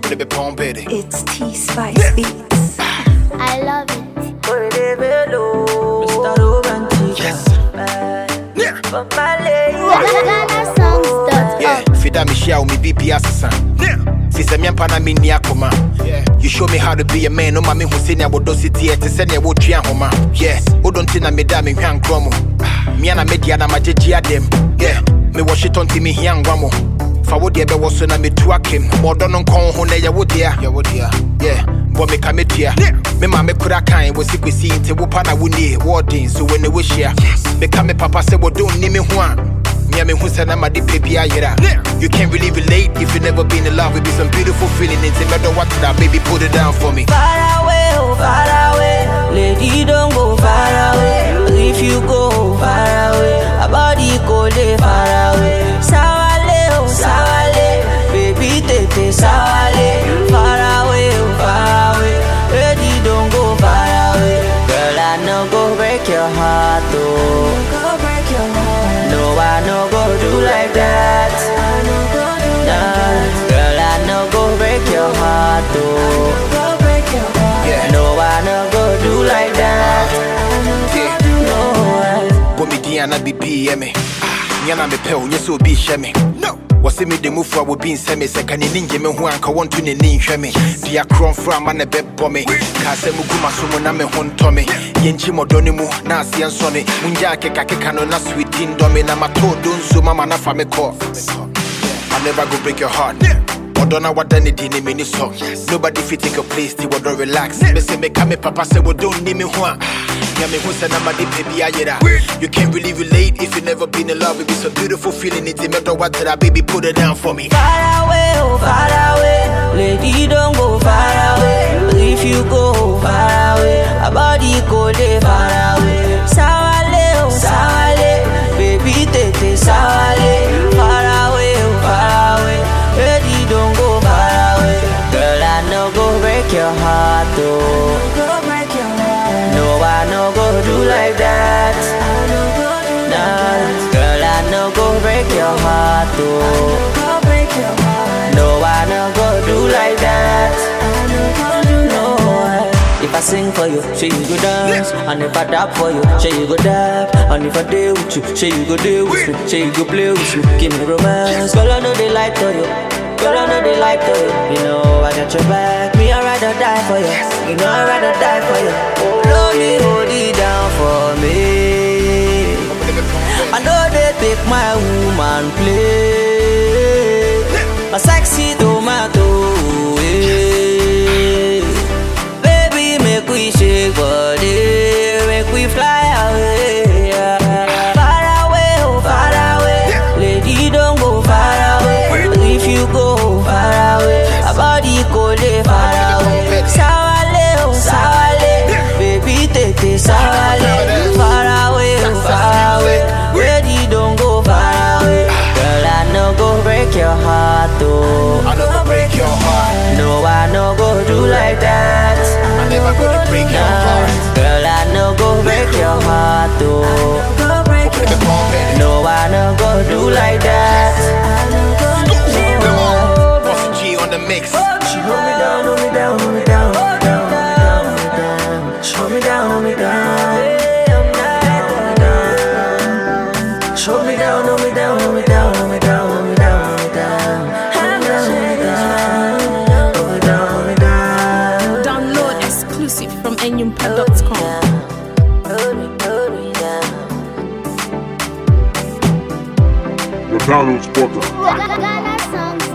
It's T-Spice Beats. I love it. Mr. Romantic. GhanaSongs.org. Fida Michelle, me BP assassin. Sister Miampana Minia Koma. You show me how to be a man. No mammy who seen about those city to send your watch homa. Yes, who don't think I'm a damn in Hang Cromo. Miana Mediana Majia them. Yeah, me wash it on Timmy Hyang Ramo. Forward the was on a me to him. More don't call Hone ya would dear. Yeah, but me come here. Me mamma could I kind was sick with seeing to Wupana Winnie, Warding. So when they wish here, become a papa said, well, don't name me one. Who said I'm a deep baby. You can't really relate if you never been in love. With some beautiful feeling. It's a matter what that baby put it down for me. Far away, oh far away. Lady, don't go far away. If you go far away, a body cold far away. Sawale, oh sawale. Baby, tete sawale. Far away, oh far away. Lady, don't go far away. Girl, I know go break your heart, oh. No, I no go do like that. Nah, girl, I no go break your heart, though. No, I no go do like that. No, but me Diana be me. Yana me pell, yes, so be shame. No. Was me the move for would be in semi second in Ninja who I want to name shame. Dear Cron from and a bed bomb me. Casemukuma Sumoname Hon Tommy. Yenchimo Donimu, Nasi and Sonny. Munjake Kakano, na sweet tin domina, my toe don't so mamma for me call. I'll never go break your heart. Or don't know what anything in mini song. Nobody fit take your place, they will not relax. Me say me come papa say well don't name me one. Yeah, me who said I'm a deep baby. You can't really relate if you never been in love. It be so beautiful feeling. It's a matter what that baby put it down for me. Far away, oh far away. Lady, don't go far away. If you go far away, a body cold far away. Sawale, oh sawale. Baby, tete sawale. Far away, oh far away. Lady, don't go far away. Girl, I no go break your heart, though. No, I no go do like that. Nah, girl, I no go break your heart, though. No, I no go do like that. No, if I sing for you, say you go dance. And if I dap for you, say you go dap. And if I deal with you, say you go deal with me. Say you go play with me, give me romance. Girl, I know they like to you. Girl, I know they like to you. You know I got your back. Me, I'd rather die for you. You know I'd rather die for you. Hold it down for me. I know they take my woman play. My sexy tomato, yeah. Baby, make we shake body, make we fly away, yeah. Far away, oh far away. Lady, don't go far away. If you go far away, a body cold far away. Sawale, oh sawale. Baby, tete sawale. Far away, oh far away. Ready, don't go far away. Girl, I no go break your heart, though. I no go break your heart. No, I no go do like that. I never gonna break your heart. Girl, I no go break your heart, though. No, I no go do like that. Boss G on the mix. She hold me down, hold me down, hold me down, hold me down, hold me down. She hold me down, hold me down. Hold me down, hold me down, hold me down, hold me down, hold me down, hold me down. Hold me down, hold me down. Download exclusive from enyumpa.com. The Download Spotter. GhanaSongs.org.